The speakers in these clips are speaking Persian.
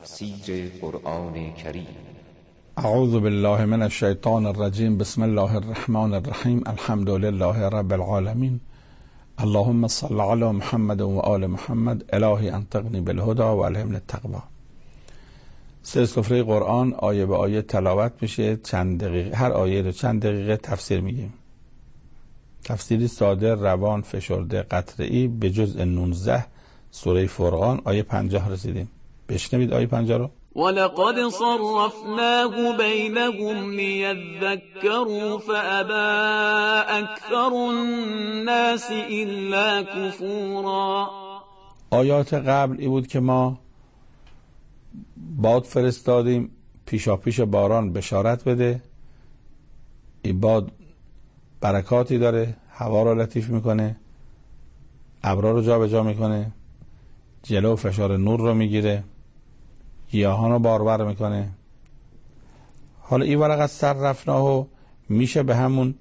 تفسیر قرآن کریم. اعوذ بالله من الشیطان الرجیم. بسم الله الرحمن الرحیم. الحمد لله رب العالمین. اللهم صل علی محمد و آل محمد. الهی انطقنی بالهدى و الهمنی التقوی. سفره قرآن آیه به آیه تلاوت میشه. چند دقیقه هر آیه رو چند دقیقه تفسیر میگیم. تفسیری ساده، روان، فشرده، قطعی به جزء 19 سوره فرقان آیه 50 رسیدیم. بشنوید آیه 50 رو. ولقد صرفناه بينهم ليذكروا فأبى أكثر الناس إلا كفورا. آیات قبل ای بود که ما باد فرستادیم پیشا پیش باران بشارت بده. این باد برکاتی داره، هوا رو لطیف میکنه، ابرها رو جا به جا میکنه، جلو فشار نور رو میگیره، گیاهان رو بارور میکنه. حالا این ورق از صرفناه میشه به همون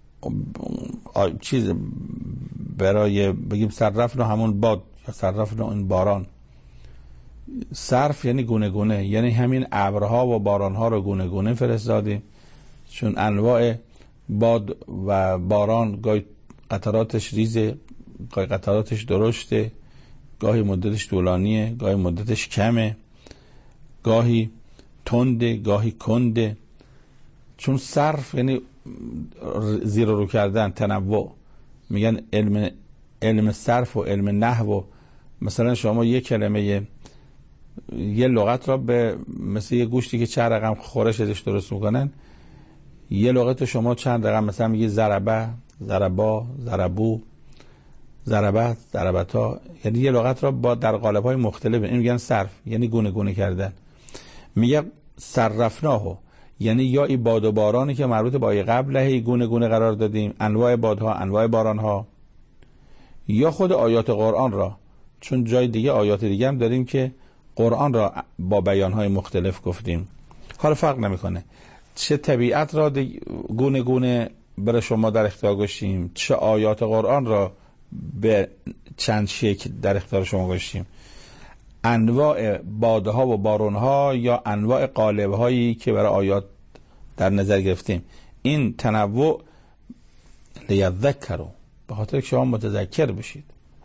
چیز برای بگیم صرفناه همون باد یا صرفناه این باران. صرف یعنی گونه گونه، یعنی همین ابرها و بارانها رو گونه گونه فرستادیم، چون انواع باد و باران گاهی قطراتش ریزه، گاهی قطراتش درشته، گاهی مدتش طولانیه، گاهی مدتش کمه، گاهی تنده، گاهی کنده. چون صرف یعنی زیر رو کردن، تنوع. میگن علم صرف و علم نحو. مثلا شما یک کلمه یه لغت را به مثل یه گوشتی که چند رقم خورش ازش درست میکنن، یه لغت شما چند رقم مثلا میگی ضربه، ضربا، ضربو، ضربت، ضربتا، یعنی یه لغت را با در قالب‌های مختلف. این میگن صرف، یعنی گونه گونه کردن. میگه صرفناه، یعنی یا این باد و بارانی که مربوط با آیه قبل گونه گونه قرار دادیم، انواع بادها، انواع بارانها، یا خود آیات قرآن را، چون جای دیگه آیات دیگه هم داریم که قرآن را با بیانهای مختلف گفتیم. حالا فرق نمیکنه چه طبیعت را گونه گونه برای شما در اختیار گذاشتیم، چه آیات قرآن را به چند شکل در اختیار شما گذاشتیم. انواع بادها و بارونها یا انواع قالب‌هایی که برای آیات در نظر گرفتیم. این تنوع لیذکروا، به خاطر که شما متذکر بشید.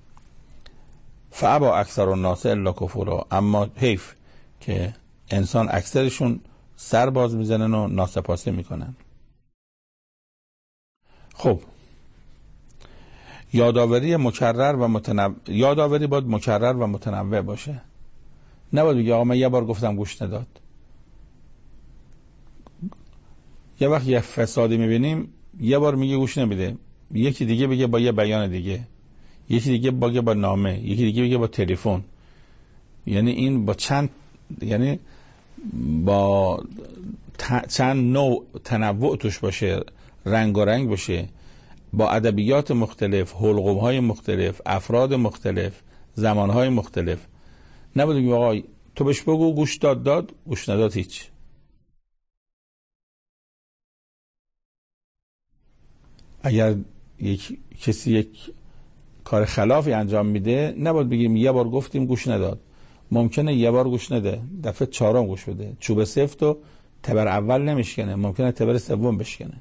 فابا اکثر الناس الا کفورا، اما حیف که انسان اکثرشون سر باز میزنن و ناسپاسی میکنن. خب یادآوری مکرر و متنوع، یادآوری باید مکرر و متنوع باشه. نباید بگی آقا من یه بار گفتم گوش نداد. یه وقت یه فسادی میبینیم یه بار میگه گوش نمیده، یکی دیگه بگه با یه بیان دیگه، یکی دیگه بگه با نامه، یکی دیگه بگه با تلفن. یعنی این با چند، یعنی با چند نوع تنوع توش باشه، رنگ و رنگ باشه، با ادبیات مختلف، حلقوم‌های مختلف، افراد مختلف، زمانهای مختلف. نباید بگیم آقا تو بهش بگو گوش داد، گوش نداد هیچ. اگر کسی یک کار خلافی انجام میده نباید بگیم یه بار گفتیم گوش نداد. ممکنه یه بار گوش نده، دفعه چهارم گوش بده. چوب سفت و تبر اول نمیشکنه، ممکنه تبر سوم بشکنه.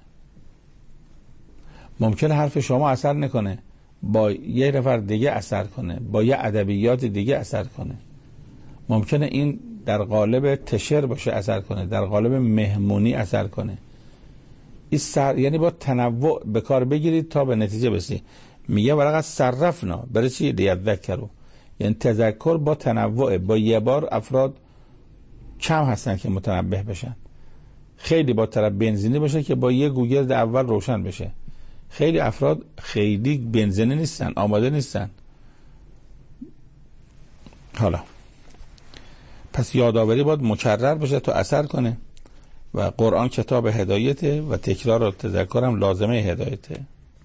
ممکنه حرف شما اثر نکنه، با یه نفر دیگه اثر کنه، با یه ادبیات دیگه اثر کنه. ممکنه این در قالب تشر باشه اثر کنه، در قالب مهمونی اثر کنه. این یعنی با تنوع به کار بگیرید تا به نتیجه برسید. میگه ورق از صرفنا برای چی؟ لیذکروا، یعنی تذکر با تنوع. با یه بار افراد کم هستن که متنبه بشن. خیلی با طرف بنزینی باشه که با یه گوگرد اول روشن بشه. خیلی افراد خیلی بنزینی نیستن، آماده نیستن. حالا پس یادآوری باید مکرر باشه تا اثر کنه و قرآن کتاب هدایته و تکرار و تذکر هم لازمه هدایته.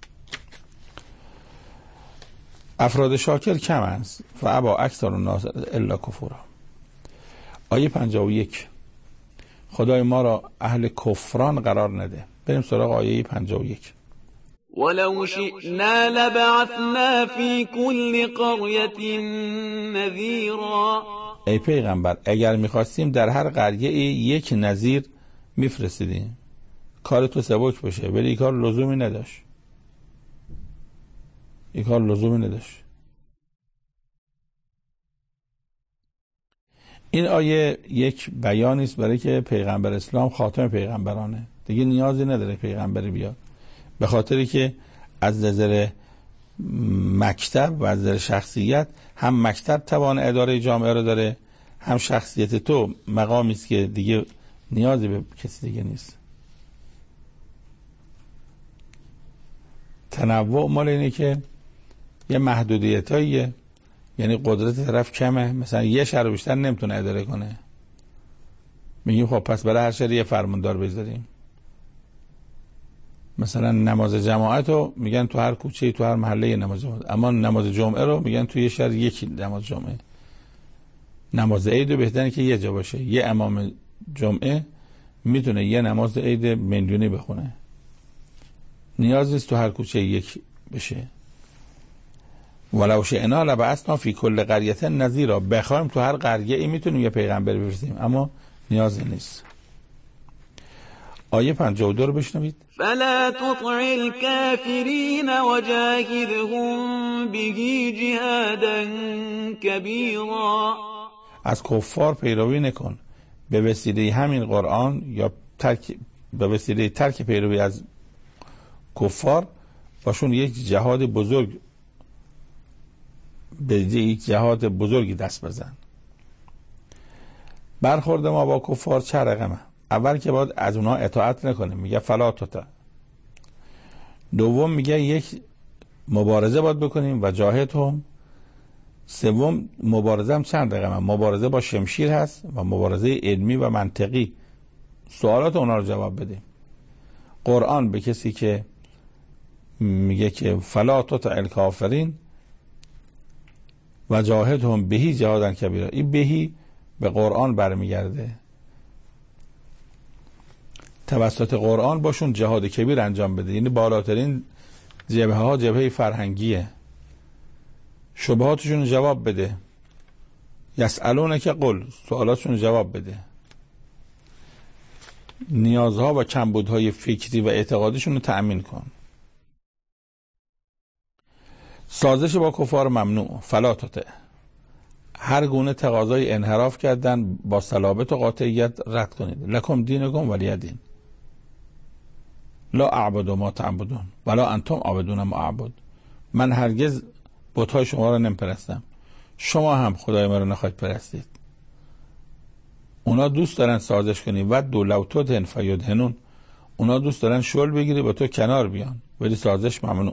افراد شاکر کم است. فابا اکثر الناس الا کفورا. آیه 51. خدای ما را اهل کفران قرار نده. بریم سراغ آیه 51. ولو شئنا لبعثنا في كل قرية نذيرا. ای پیغمبر اگر میخواستیم در هر قریه یک نذیر میفرستیدیم کار تو سبک بشه، ولی این کار لزومی نداشت. این آیه یک بیانی است برای که پیغمبر اسلام خاتم پیغمبرانه، دیگه نیازی نداره پیغمبری بیاد، به خاطری که از نظر مکتب و از نظر شخصیت هم مکتب توان اداره جامعه رو داره، هم شخصیت تو مقامی است که دیگه نیازی به کسی دیگه نیست. تنوع مال اینه که یه محدودیتاییه، یعنی قدرت طرف کمه، مثلا یه شهر رو بیشتر نمیتونه اداره کنه، میگیم خب پس برای هر شهر یه فرماندار بذاریم. مثلا نماز جماعت رو میگن تو هر کوچه تو هر محله نماز جماعت، اما نماز جمعه رو میگن تو یه شهر یکی نماز جمعه. نماز عید بهتره که یه جا باشه، یه امام جمعه میتونه یه نماز عید میلیونی بخونه، نیاز نیست تو هر کوچه یک بشه. ولو شئنا لبعثنا فی کل قریة نذیرا، بخوایم تو هر قریه ای میتونیم یه پیغمبر بفرستیم، اما نیازی نیست. آیه 52 رو بشنوید. فلا تطع الكافرین وجاهدهم به جهادا کبیرا، از کفار پیروی نکن به وسیله همین قرآن یا به وسیله ترک پیروی از کفار، باشون یک جهاد بزرگ، به یک جهاد بزرگی دست بزن. برخورد ما با کفار چه رقمه؟ اول که باید از اونها اطاعت نکنیم، میگه فلا تطع. دوم میگه یک مبارزه باید بکنیم و جاهدهم. سوم مبارزه هم چند رقمه؟ مبارزه با شمشیر هست و مبارزه علمی و منطقی، سوالات اونا رو جواب بدیم. قرآن به کسی که میگه که فلا تطع الکافرین و جاهدهم به جهادا کبیرا، این بهی به قرآن برمیگرده، توسط قرآن باشون جهاد کبیر انجام بده، یعنی بالاترین جبهه ها جبهه فرهنگیه، شبهاتشون جواب بده، یسألونک قل، سوالاتشون جواب بده، نیازها و کمبودهای فکری و اعتقادیشون رو تأمین کن. سازش با کفار ممنوع، فلا تطع. هر گونه تقاضای انحراف کردن با صلابت و قاطعیت رد کنید. لکم دینکم ولی دین، لا اعبد ما تعبدون ولا انتم عابدون ما اعبد. من هرگز بت‌های شما رو نمیپرستم، شما هم خدای ما رو نخواهید پرستید. اونا دوست دارن سازش کنی و دو لو تدهن فیدهنون، اونا دوست دارن شل بگیری با تو کنار بیان، ولی سازش ممنوع.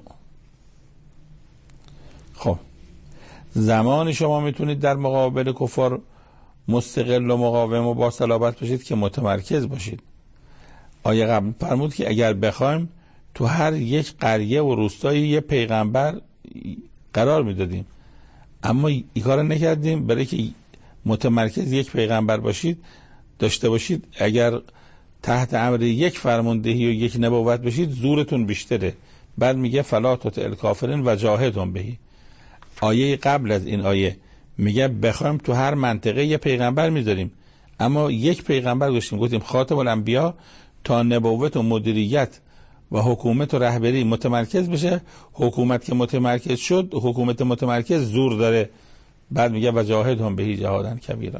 خب زمانی شما میتونید در مقابل کفار مستقل و مقاوم و با صلابت باشید که متمرکز باشید. آیه قبل فرمود که اگر بخوایم تو هر یک قریه و روستایی یه پیغمبر قرار میدادیم، اما این کار نکردیم. برای که متمرکز یک پیغمبر باشید داشته باشید، اگر تحت امر یک فرماندهی و یک نبوت باشید زورتون بیشتره. بعد میگه فلا تطع الکافرین و جاهدهم به. آیه قبل از این آیه میگه بخوایم تو هر منطقه یه پیغمبر میذاریم، اما یک پیغمبر گفتیم خاتم الانبیا تا نبوت و مدیریت و حکومت و رهبری متمرکز بشه. حکومت که متمرکز شد، حکومت متمرکز زور داره. بعد میگه و جاهدهم به جهادا کبیرا.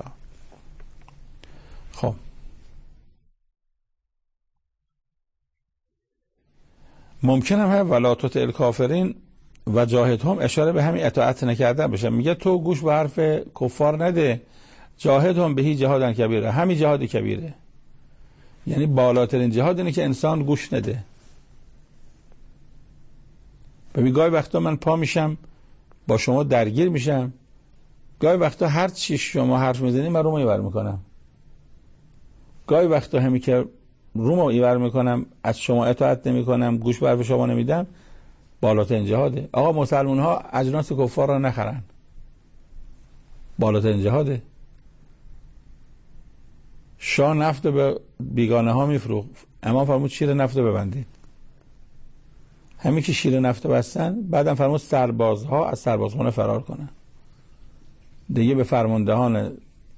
خب ممکن هم ولا تطع الکافرین و جاهدهم اشاره به همین اطاعت نکردن بشه. میگه تو گوش به حرف کفار نده، جاهدهم به جهادا کبیرا، همین جهاد کبیره. یعنی بالاترین جهاد اینه که انسان گوش نده. ببین گاهی وقتا من پا میشم با شما درگیر میشم، گاهی وقتا هر چی شما حرف میزنید من رومو ایور میکنم، گاهی وقتا همین که رومو ایور میکنم از شما اطاعت نمیکنم، گوش به حرف شما نمیدم، بالاترین جهاده. آقا مسلمان ها اجناس کفار را نخرن، بالاترین جهاده. شاه نفت به بیگانه ها میفروخت، اما فرمود شیر نفت ببندید. همین که شیر نفت بستن، بعدم فرمود سربازها از سربازخانه فرار کنن. دیگه به فرماندهان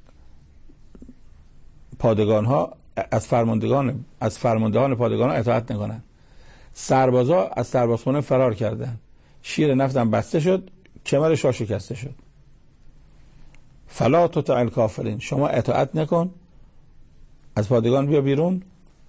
پادگان ها از فرماندهان پادگان ها اطاعت نکنن. سربازا از سربازخونه فرار کردن، شیر نفتم بسته شد، کمر شاه شکسته شد. فلا تطع الکافرین، شما اطاعت نکن، از پادگان بیا بیرون،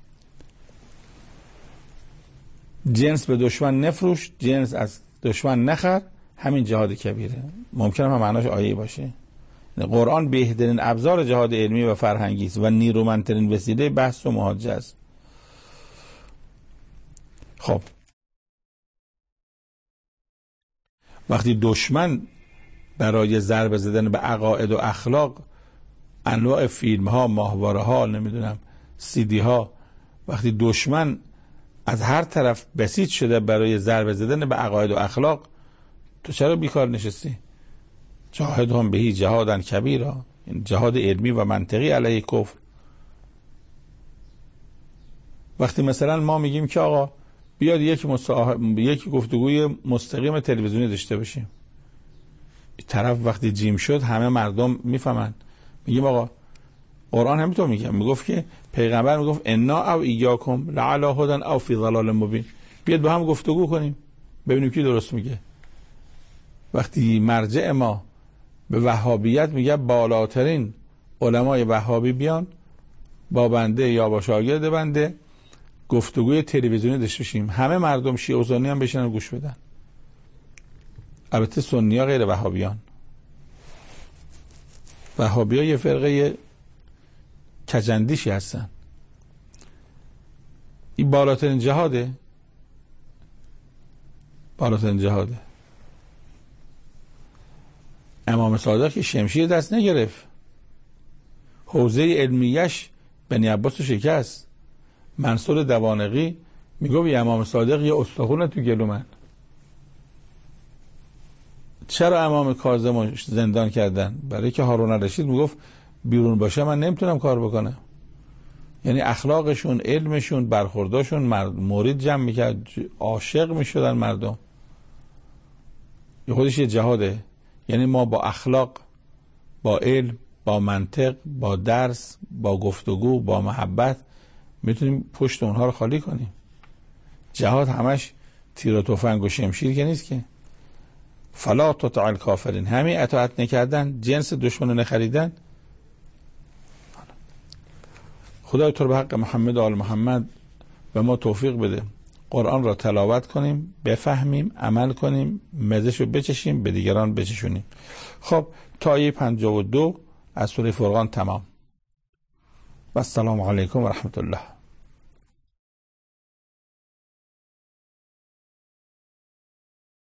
جنس به دشمن نفروش، جنس از دشمن نخر. همین جهاد کبیره. ممکنه هم معناش آیه باشه. قرآن بهترین ابزار جهاد علمی و فرهنگی است و نیرومندترین وسیله بحث و محاجه است. خب وقتی دشمن برای ضربه زدن به عقاید و اخلاق انواع فیلم ها، ماهواره ها، نمیدونم CD ها، وقتی دشمن از هر طرف بسیج شده برای ضربه زدن به عقاید و اخلاق، تو چرا بیکار نشستی؟ جاهدهم بهی جهادن کبیرا، جهاد علمی و منطقی علیه کفر. وقتی مثلا ما میگیم که آقا بیاد یک گفتگوی مستقیم تلویزیونی داشته باشیم، طرف وقتی جیم شد همه مردم میفهمن، میگیم آقا قرآن همینطور میگه، میگفت که پیغمبر میگفت انا او ایاکم لعلی هدی او فی ضلال مبین، بیاد با هم گفتگو کنیم ببینیم کی درست میگه. وقتی مرجع ما به وهابیت میگه بالاترین علمای وهابی بیان با بنده یا با شاگرد بنده گفتگوی تلویزیونی داشته باشیم، همه مردم شیعه و سنی هم بشینن گوش بدن. البته سنی ها غیر وهابیان. وهابی ها یه فرقه کجندیشی هستن. این بالاترین جهاده، بالاترین جهاده. امام صادق که شمشیر دست نگرفت، حوزه علمیش بنی عباس رو شکست. منصور دوانقی میگه امام صادق یه استخونه تو گلو من. چرا امام کاظم رو زندان کردن؟ برای که هارون الرشید میگفت بیرون باشه من نمیتونم کار بکنم. یعنی اخلاقشون، علمشون، برخورداشون مرید جمع میکرد، عاشق میشدن مردم. یه خودش یه جهاده. یعنی ما با اخلاق، با علم، با منطق، با درس، با گفتگو، با محبت میتونیم پشت اونها رو خالی کنیم. جهاد همش تیر و تفنگ و شمشیر که نیست که. فلا تطع الکافرین، همین اطاعت نکردن، جنس دشمن رو نخریدن. خدای تو رو به حق محمد و آل محمد به ما توفیق بده قرآن را تلاوت کنیم، بفهمیم، عمل کنیم، مزه‌شو بچشیم، به دیگران بچشونیم. خب تا آیه 52 از سوره فرقان تمام. و السلام علیکم و رحمت الله.